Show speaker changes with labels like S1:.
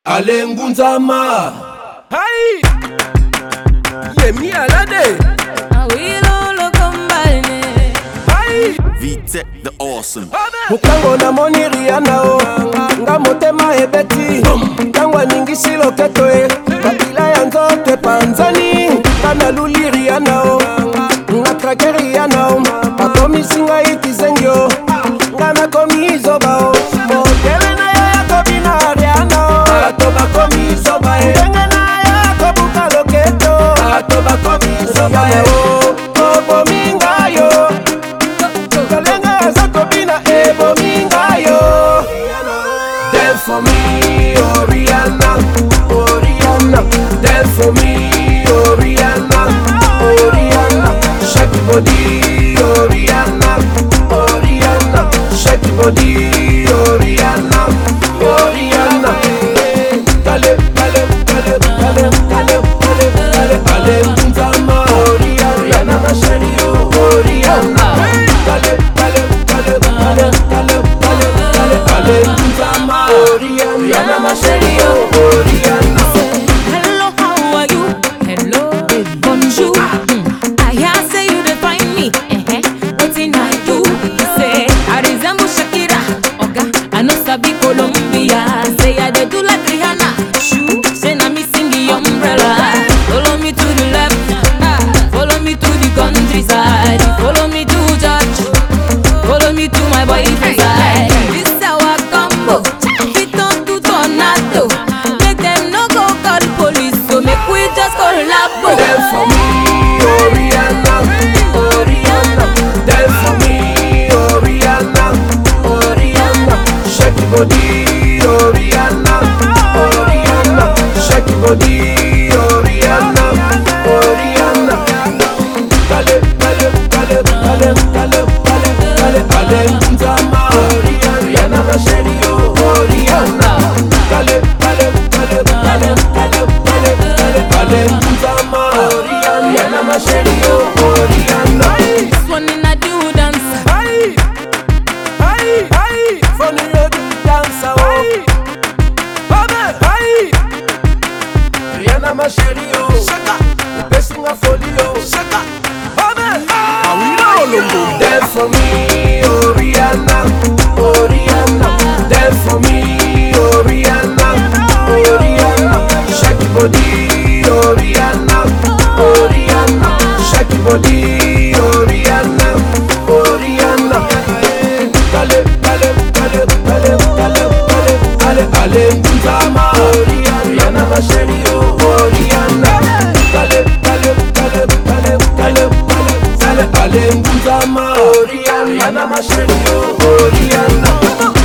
S1: Ale Ngunzama.
S2: Hey! Yemi Alade.
S3: Awilo combine.
S2: Hey!
S4: VTech the awesome.
S1: Mukango na moni Rihanna o. Nga motema ebeti. Kangwa ningisi loketo e. Kabila ya nzote panzani. Kana luli Rihanna o. Nga krake Rihanna o. Akomi singa itizengyo. Nga na komi izoba o. Motele na ya komi na Rihanna o. Atoba komi izoba e. Nga na ya kobuka loketo. Atoba komi izoba e. Kobo minga yo. Kalenga zakobina ebo minga yo. Dance for me, oh Rihanna, oh Rihanna. Dance for me, oh Rihanna, oh Rihanna. Shake your body, oh Rihanna, oh Rihanna. Shake your body, oh Rihanna, oh Rihanna. Kale, kale, kale, kale, kale, kale, kale, kale, Ngunzama, oh Rihanna, ma chérie, oh Rihanna. Kale, kale, kale, kale, kale, kale, kale, kale, Ngunzama, oh Rihanna, ma chérie, oh Rihanna.
S3: Hello, how are you? Hello, bonjour. I hear say you define me. Wetin I do? You say I resemble Shakira. Oga, I know sabi Colombia. Say I dey do like Rihanna. Shoo, say na me sing the umbrella. Follow me to the left, follow me to the countryside. Follow me to church, follow me to my boyfriend's side. This our combo, fit on to tornado. Make them no go call police, so make we just call Labo.
S1: Dance for me, oh Rihanna, oh Rihanna. Dance for me, oh Rihanna, oh Rihanna. Shake your body, oh Rihanna, oh Rihanna. Shake your body, oh Rihanna, oh Rihanna. Kale, kale, kale, kale, kale, kale, kale, kale, Ngunzama, oh Rihanna, ma chérie, oh Rihanna. Kale, kale, kale, kale, kale, kale, kale, kale, Ngunzama, oh Rihanna, ma chérie, oh Rihanna.
S3: This one in a do dance.
S2: Hey! Hey! Hey!
S1: Funny you do dancer, oh
S2: Hey!
S1: Rihanna, ma chérie, oh Passing a folio, dance for me, oh Rihanna, oh Rihanna. Dance for me, oh Rihanna, oh Rihanna. Shake your body, oh Rihanna, oh Rihanna. Shake your body, oh Rihanna, oh Rihanna. Kale, kale, kale, kale, kale, kale, kale, kale, Ngunzama, oh Rihanna, ma chérie, oh Rihanna. Kale, kale, kale, kale, kale, kale, kale, kale, Ngunzama, oh Rihanna, ma chérie, oh Rihanna.